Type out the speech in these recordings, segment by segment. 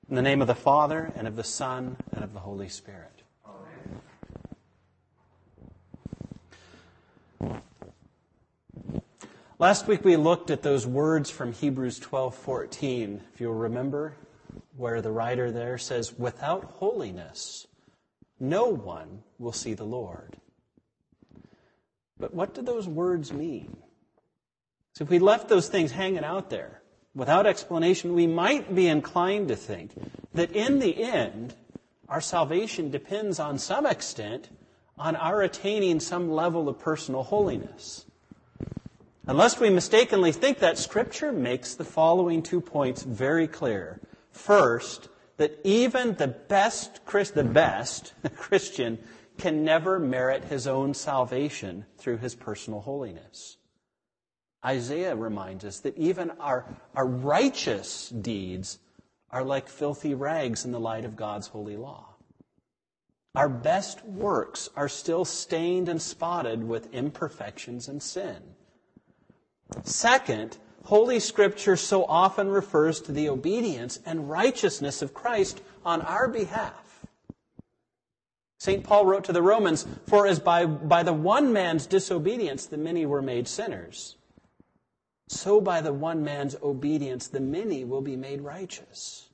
In the name of the Father, and of the Son, and of the Holy Spirit. Amen. Last week we looked at those words from Hebrews 12:14, if you'll remember, where the writer there says, "Without holiness, no one will see the Lord." But what do those words mean? So if we left those things hanging out there without explanation, we might be inclined to think that in the end, our salvation depends on some extent on our attaining some level of personal holiness. Unless we mistakenly think that, Scripture makes the following 2 points very clear. First, that even the best Christian can never merit his own salvation through his personal holiness. Isaiah reminds us that even our righteous deeds are like filthy rags in the light of God's holy law. Our best works are still stained and spotted with imperfections and sin. Second, Holy Scripture so often refers to the obedience and righteousness of Christ on our behalf. St. Paul wrote to the Romans, "For as by the one man's disobedience the many were made sinners, so by the one man's obedience the many will be made righteous."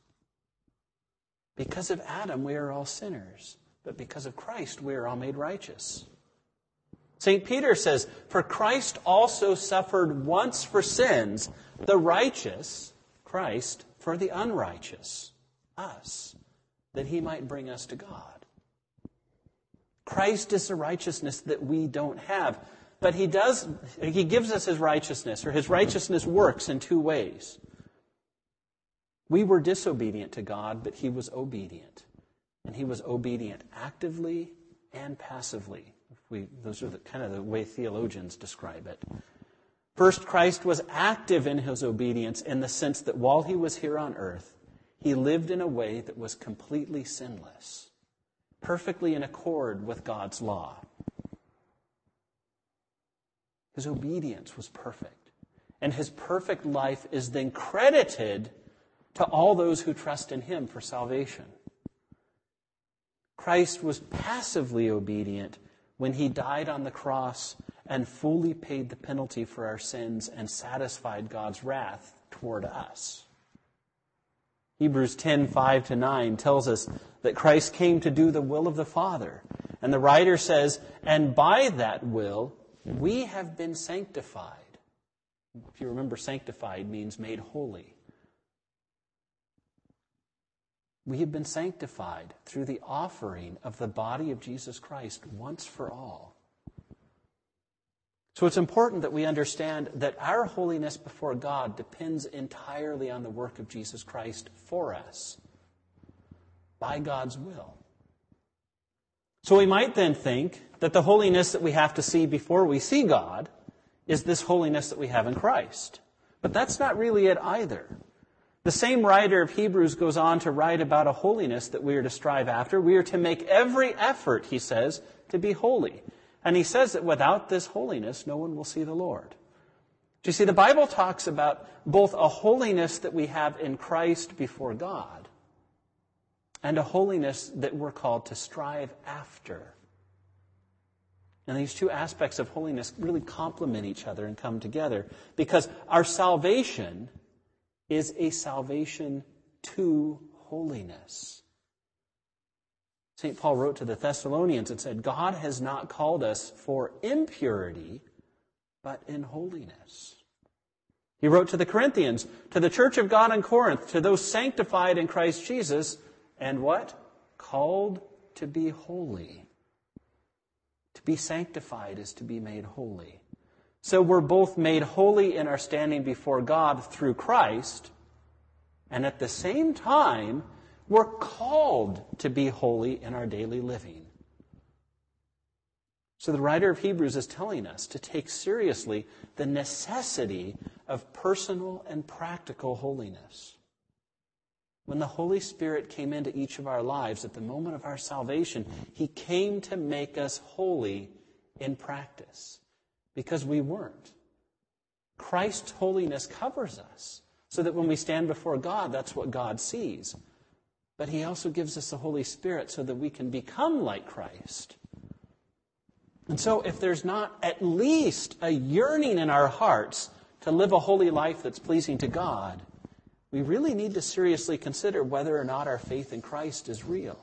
Because of Adam we are all sinners, but because of Christ we are all made righteous. St. Peter says, "For Christ also suffered once for sins, the righteous, Christ, for the unrighteous, us, that he might bring us to God." Christ is the righteousness that we don't have. But he gives us his righteousness, or his righteousness works in 2 ways. We were disobedient to God, but he was obedient. And he was obedient actively and passively. Those are the way theologians describe it. First, Christ was active in his obedience in the sense that while he was here on earth, he lived in a way that was completely sinless, perfectly in accord with God's law. His obedience was perfect. And his perfect life is then credited to all those who trust in him for salvation. Christ was passively obedient when he died on the cross and fully paid the penalty for our sins and satisfied God's wrath toward us. Hebrews 10:5-9 tells us that Christ came to do the will of the Father. And the writer says, "And by that will, we have been sanctified." If you remember, sanctified means made holy. We have been sanctified through the offering of the body of Jesus Christ once for all. So it's important that we understand that our holiness before God depends entirely on the work of Jesus Christ for us, by God's will. So we might then think that the holiness that we have to see before we see God is this holiness that we have in Christ. But that's not really it either. The same writer of Hebrews goes on to write about a holiness that we are to strive after. We are to make every effort, he says, to be holy. And he says that without this holiness, no one will see the Lord. Do you see, the Bible talks about both a holiness that we have in Christ before God and a holiness that we're called to strive after. And these 2 aspects of holiness really complement each other and come together because our salvation is a salvation to holiness. St. Paul wrote to the Thessalonians and said, "God has not called us for impurity, but in holiness." He wrote to the Corinthians, to the church of God in Corinth, to those sanctified in Christ Jesus, and what? Called to be holy. To be sanctified is to be made holy. So we're both made holy in our standing before God through Christ, and at the same time, we're called to be holy in our daily living. So the writer of Hebrews is telling us to take seriously the necessity of personal and practical holiness. When the Holy Spirit came into each of our lives at the moment of our salvation, he came to make us holy in practice. Because we weren't. Christ's holiness covers us so that when we stand before God, that's what God sees. but he also gives us the Holy Spirit so that we can become like Christ. And so if there's not at least a yearning in our hearts to live a holy life that's pleasing to God, we really need to seriously consider whether or not our faith in Christ is real.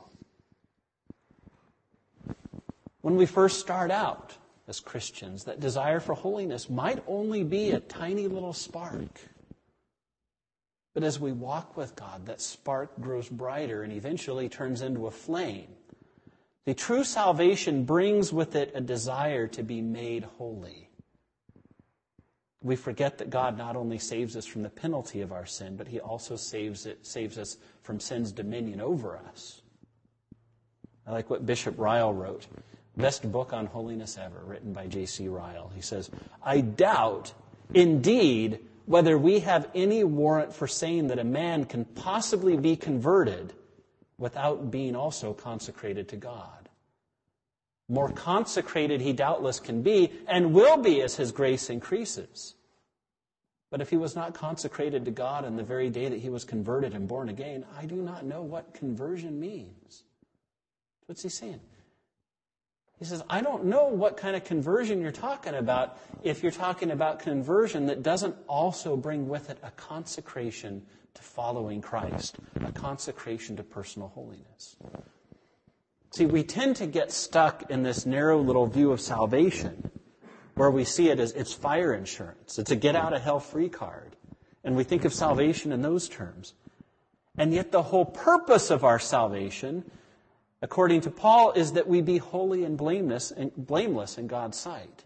When we first start out as Christians, that desire for holiness might only be a tiny little spark. But as we walk with God, that spark grows brighter and eventually turns into a flame. The true salvation brings with it a desire to be made holy. We forget that God not only saves us from the penalty of our sin, but he also saves us from sin's dominion over us. I like what Bishop Ryle wrote. Best book on holiness ever, written by J.C. Ryle. He says, "I doubt, indeed, whether we have any warrant for saying that a man can possibly be converted without being also consecrated to God. More consecrated he doubtless can be and will be as his grace increases. But if he was not consecrated to God on the very day that he was converted and born again, I do not know what conversion means." What's he saying? He says, I don't know what kind of conversion you're talking about if you're talking about conversion that doesn't also bring with it a consecration to following Christ, a consecration to personal holiness. See, we tend to get stuck in this narrow little view of salvation where we see it as it's fire insurance. It's a get-out-of-hell-free card. And we think of salvation in those terms. And yet the whole purpose of our salvation, according to Paul, is that we be holy and blameless in God's sight.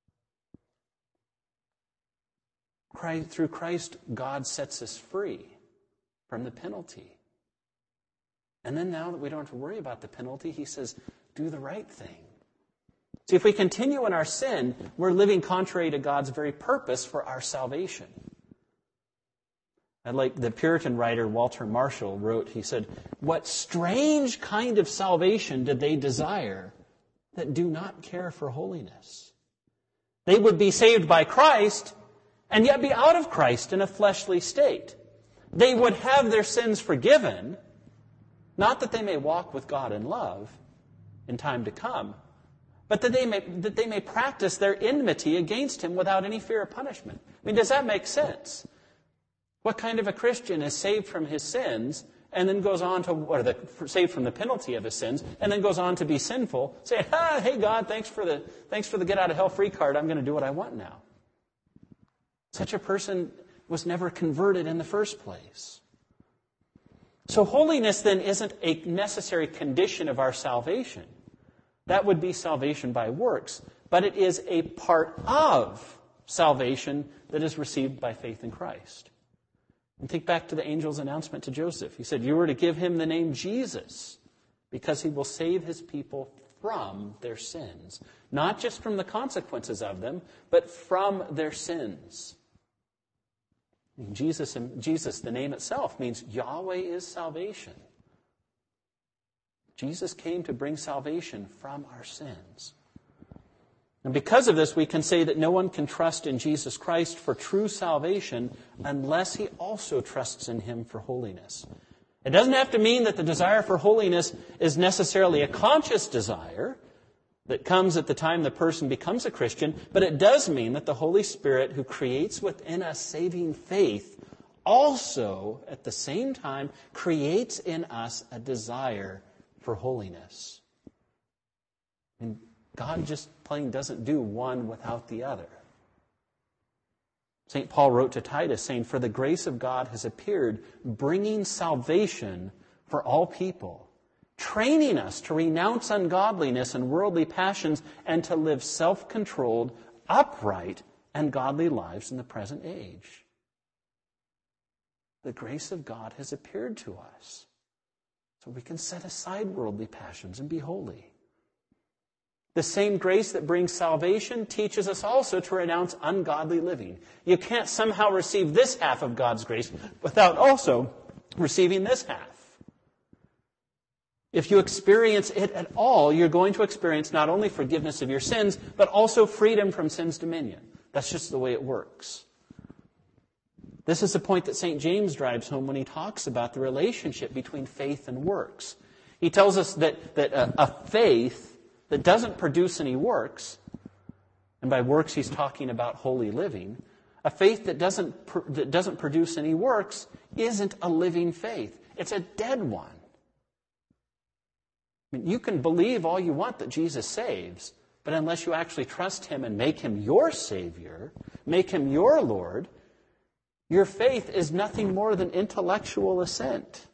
Through Christ, God sets us free from the penalty. And then now that we don't have to worry about the penalty, he says, do the right thing. See, if we continue in our sin, we're living contrary to God's very purpose for our salvation. And like the Puritan writer Walter Marshall wrote, he said, "What strange kind of salvation did they desire that do not care for holiness? They would be saved by Christ and yet be out of Christ in a fleshly state. They would have their sins forgiven, not that they may walk with God in love in time to come, but that they may practice their enmity against him without any fear of punishment." I mean, does that make sense? What kind of a Christian is saved from his sins and then goes on to, saved from the penalty of his sins, and then goes on to be sinful, saying, hey God, thanks for the get-out-of-hell free card, I'm going to do what I want now. Such a person was never converted in the first place. So holiness then isn't a necessary condition of our salvation. That would be salvation by works. But it is a part of salvation that is received by faith in Christ. And think back to the angel's announcement to Joseph. He said, "You are to give him the name Jesus because he will save his people from their sins." Not just from the consequences of them, but from their sins. And Jesus, the name itself, means Yahweh is salvation. Jesus came to bring salvation from our sins. And because of this, we can say that no one can trust in Jesus Christ for true salvation unless he also trusts in him for holiness. It doesn't have to mean that the desire for holiness is necessarily a conscious desire that comes at the time the person becomes a Christian, but it does mean that the Holy Spirit, who creates within us saving faith, also at the same time creates in us a desire for holiness. And God just plain doesn't do one without the other. St. Paul wrote to Titus saying, "For the grace of God has appeared, bringing salvation for all people, training us to renounce ungodliness and worldly passions and to live self-controlled, upright, and godly lives in the present age." The grace of God has appeared to us, so we can set aside worldly passions and be holy. The same grace that brings salvation teaches us also to renounce ungodly living. You can't somehow receive this half of God's grace without also receiving this half. If you experience it at all, you're going to experience not only forgiveness of your sins, but also freedom from sin's dominion. That's just the way it works. This is the point that St. James drives home when he talks about the relationship between faith and works. He tells us that a faith that doesn't produce any works, and by works he's talking about holy living, a faith that doesn't produce any works isn't a living faith. It's a dead one. I mean, you can believe all you want that Jesus saves, but unless you actually trust him and make him your Savior, make him your Lord, your faith is nothing more than intellectual assent.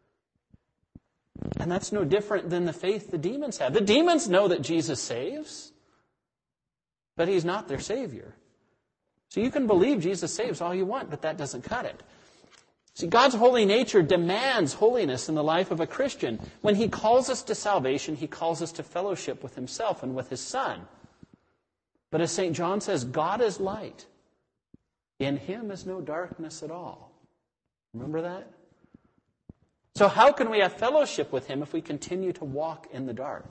And that's no different than the faith the demons have. The demons know that Jesus saves, but he's not their Savior. So you can believe Jesus saves all you want, but that doesn't cut it. See, God's holy nature demands holiness in the life of a Christian. When he calls us to salvation, he calls us to fellowship with himself and with his Son. But as St. John says, God is light. In him is no darkness at all. Remember that? So how can we have fellowship with him if we continue to walk in the dark?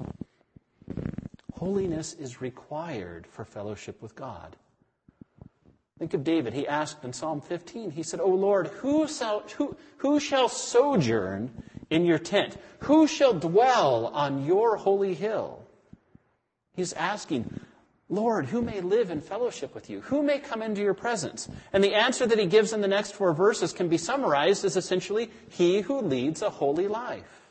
Holiness is required for fellowship with God. Think of David. He asked in Psalm 15, he said, O Lord, who shall sojourn in your tent? Who shall dwell on your holy hill? He's asking, Lord, who may live in fellowship with you? Who may come into your presence? And the answer that he gives in the next 4 verses can be summarized as essentially, he who leads a holy life.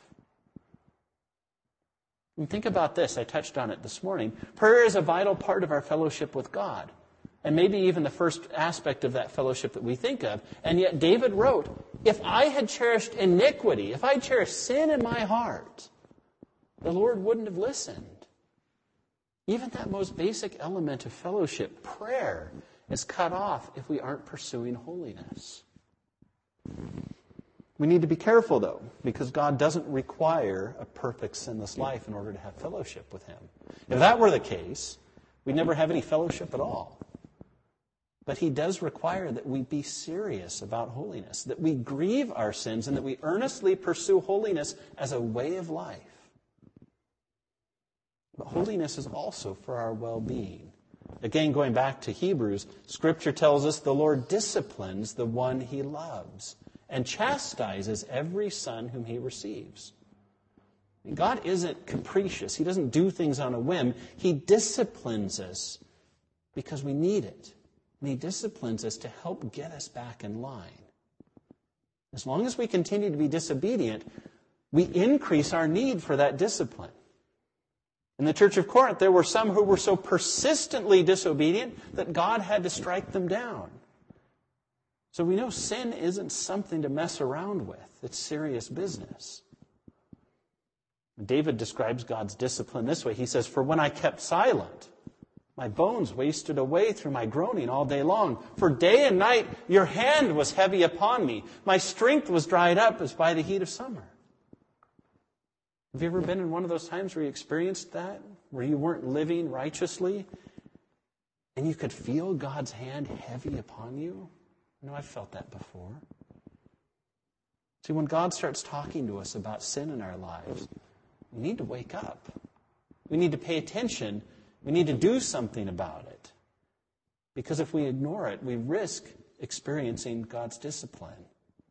And think about this. I touched on it this morning. Prayer is a vital part of our fellowship with God. And maybe even the first aspect of that fellowship that we think of. And yet David wrote, if I had cherished iniquity, if I had cherished sin in my heart, the Lord wouldn't have listened. Even that most basic element of fellowship, prayer, is cut off if we aren't pursuing holiness. We need to be careful, though, because God doesn't require a perfect sinless life in order to have fellowship with him. If that were the case, we'd never have any fellowship at all. But he does require that we be serious about holiness, that we grieve our sins, and that we earnestly pursue holiness as a way of life. But holiness is also for our well-being. Again, going back to Hebrews, Scripture tells us the Lord disciplines the one he loves and chastises every son whom he receives. God isn't capricious. He doesn't do things on a whim. He disciplines us because we need it. And he disciplines us to help get us back in line. As long as we continue to be disobedient, we increase our need for that discipline. In the Church of Corinth, there were some who were so persistently disobedient that God had to strike them down. So we know sin isn't something to mess around with. It's serious business. David describes God's discipline this way. He says, for when I kept silent, my bones wasted away through my groaning all day long. For day and night your hand was heavy upon me. My strength was dried up as by the heat of summer. Have you ever been in one of those times where you experienced that? Where you weren't living righteously? And you could feel God's hand heavy upon you? I've felt that before. See, when God starts talking to us about sin in our lives, we need to wake up. We need to pay attention. We need to do something about it. Because if we ignore it, we risk experiencing God's discipline.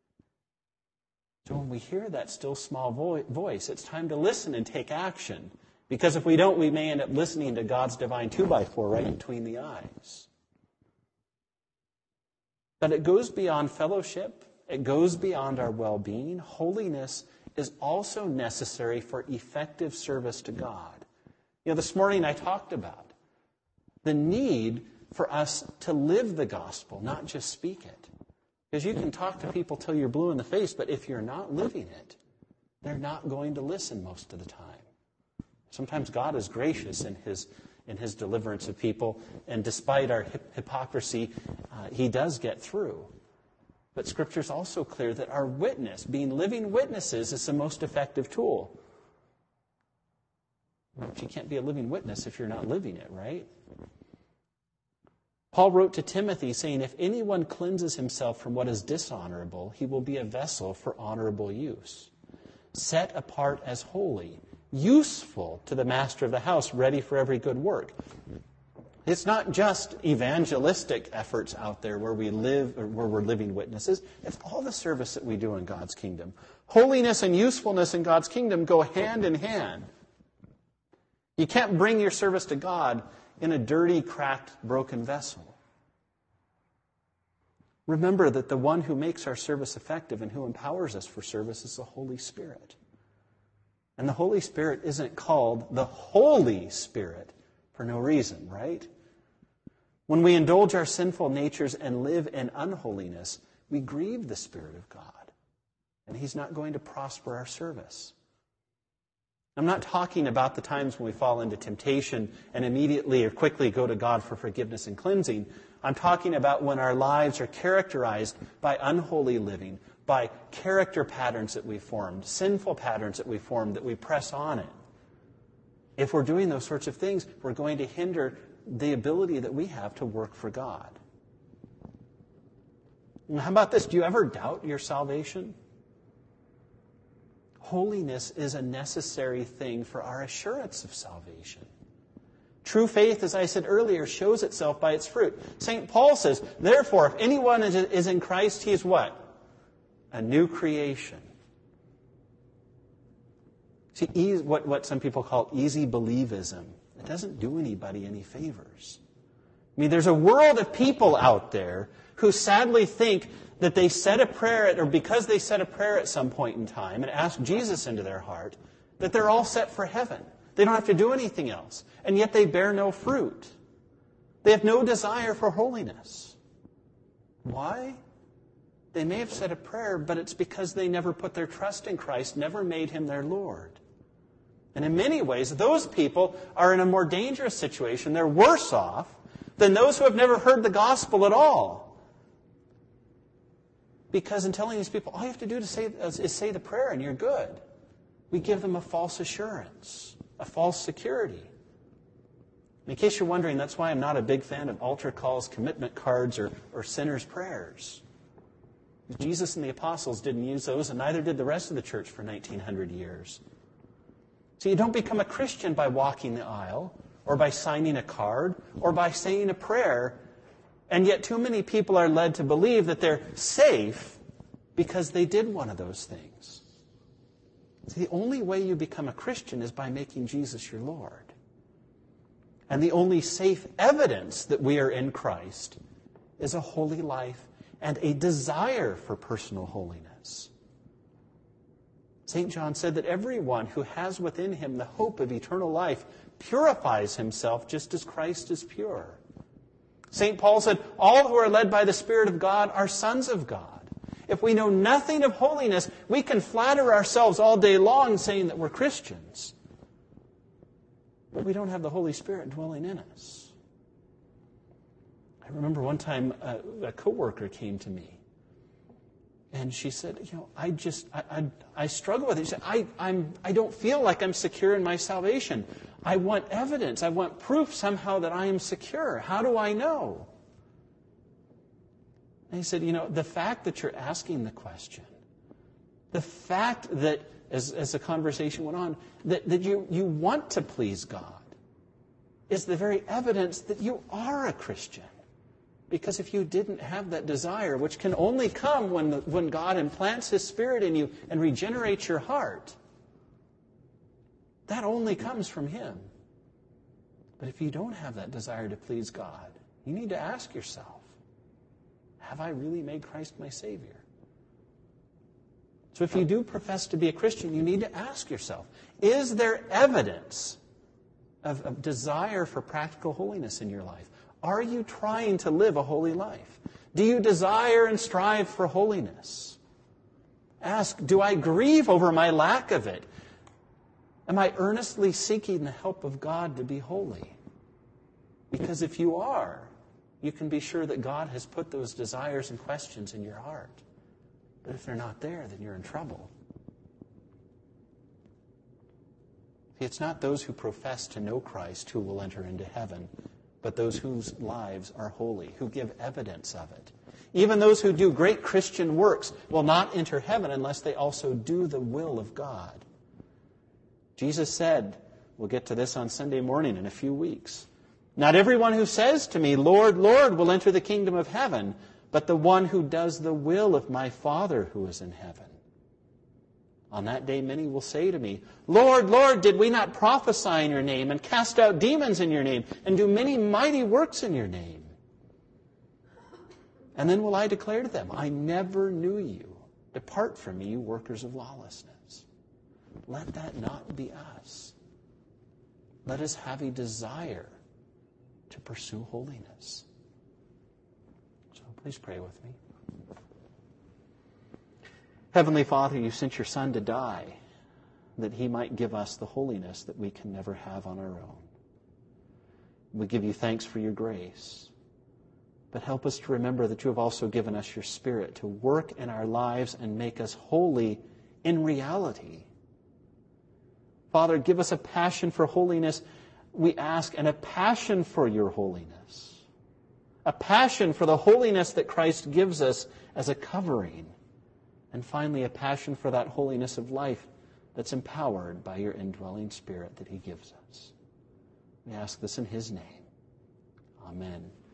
So when we hear that still small voice, it's time to listen and take action. Because if we don't, we may end up listening to God's divine 2x4 right between the eyes. But it goes beyond fellowship. It goes beyond our well-being. Holiness is also necessary for effective service to God. This morning I talked about the need for us to live the gospel, not just speak it. Because you can talk to people till you're blue in the face, but if you're not living it, they're not going to listen most of the time. Sometimes God is gracious in his deliverance of people, and despite our hypocrisy, he does get through. But Scripture is also clear that our witness, being living witnesses, is the most effective tool. But you can't be a living witness if you're not living it, right? Paul wrote to Timothy saying, if anyone cleanses himself from what is dishonorable, he will be a vessel for honorable use, set apart as holy, useful to the master of the house, ready for every good work. It's not just evangelistic efforts out there where we live or where we're living witnesses. It's all the service that we do in God's kingdom. Holiness and usefulness in God's kingdom go hand in hand. You can't bring your service to God in a dirty, cracked, broken vessel. Remember that the one who makes our service effective and who empowers us for service is the Holy Spirit. And the Holy Spirit isn't called the Holy Spirit for no reason, right? When we indulge our sinful natures and live in unholiness, we grieve the Spirit of God. And He's not going to prosper our service. I'm not talking about the times when we fall into temptation and immediately or quickly go to God for forgiveness and cleansing. I'm talking about when our lives are characterized by unholy living, by character patterns that we formed, sinful patterns that we formed, that we press on it. If we're doing those sorts of things, we're going to hinder the ability that we have to work for God. And how about this? Do you ever doubt your salvation? Holiness is a necessary thing for our assurance of salvation. True faith, as I said earlier, shows itself by its fruit. St. Paul says, therefore, if anyone is in Christ, he is what? A new creation. See, what some people call easy believism, it doesn't do anybody any favors. I mean, there's a world of people out there who sadly think that they said a prayer, or because they said a prayer at some point in time and asked Jesus into their heart, that they're all set for heaven. They don't have to do anything else. And yet they bear no fruit. They have no desire for holiness. Why? They may have said a prayer, but it's because they never put their trust in Christ, never made Him their Lord. And in many ways, those people are in a more dangerous situation. They're worse off than those who have never heard the gospel at all. Because in telling these people, all you have to do is say the prayer and you're good. We give them a false assurance, a false security. In case you're wondering, that's why I'm not a big fan of altar calls, commitment cards, or sinners' prayers. Jesus and the apostles didn't use those, and neither did the rest of the church for 1900 years. So you don't become a Christian by walking the aisle, or by signing a card, or by saying a prayer. And yet too many people are led to believe that they're safe because they did one of those things. See, the only way you become a Christian is by making Jesus your Lord. And the only safe evidence that we are in Christ is a holy life and a desire for personal holiness. St. John said that everyone who has within him the hope of eternal life purifies himself just as Christ is pure. St. Paul said, all who are led by the Spirit of God are sons of God. If we know nothing of holiness, we can flatter ourselves all day long saying that we're Christians. But we don't have the Holy Spirit dwelling in us. I remember one time a coworker came to me. And she said, I struggle with it. She said, I don't feel like I'm secure in my salvation. I want evidence. I want proof somehow that I am secure. How do I know? And he said, the fact that you're asking the question, the fact that, as the conversation went on, that you want to please God is the very evidence that you are a Christian. Because if you didn't have that desire, which can only come when God implants His Spirit in you and regenerates your heart, that only comes from Him. But if you don't have that desire to please God, you need to ask yourself, have I really made Christ my Savior? So if you do profess to be a Christian, you need to ask yourself, is there evidence of desire for practical holiness in your life? Are you trying to live a holy life? Do you desire and strive for holiness? Ask, do I grieve over my lack of it? Am I earnestly seeking the help of God to be holy? Because if you are, you can be sure that God has put those desires and questions in your heart. But if they're not there, then you're in trouble. See, it's not those who profess to know Christ who will enter into heaven, but those whose lives are holy, who give evidence of it. Even those who do great Christian works will not enter heaven unless they also do the will of God. Jesus said, we'll get to this on Sunday morning in a few weeks, Not everyone who says to me, 'Lord, Lord,' will enter the kingdom of heaven, but the one who does the will of my Father who is in heaven. On that day many will say to me, 'Lord, Lord, did we not prophesy in your name and cast out demons in your name and do many mighty works in your name?' And then will I declare to them, 'I never knew you. Depart from me, you workers of lawlessness.'" Let that not be us. Let us have a desire to pursue holiness. So please pray with me. Heavenly Father, you sent your Son to die that he might give us the holiness that we can never have on our own. We give you thanks for your grace, but help us to remember that you have also given us your Spirit to work in our lives and make us holy in reality. Father, give us a passion for holiness, we ask, and a passion for your holiness. A passion for the holiness that Christ gives us as a covering. And finally, a passion for that holiness of life that's empowered by your indwelling Spirit that he gives us. We ask this in his name. Amen.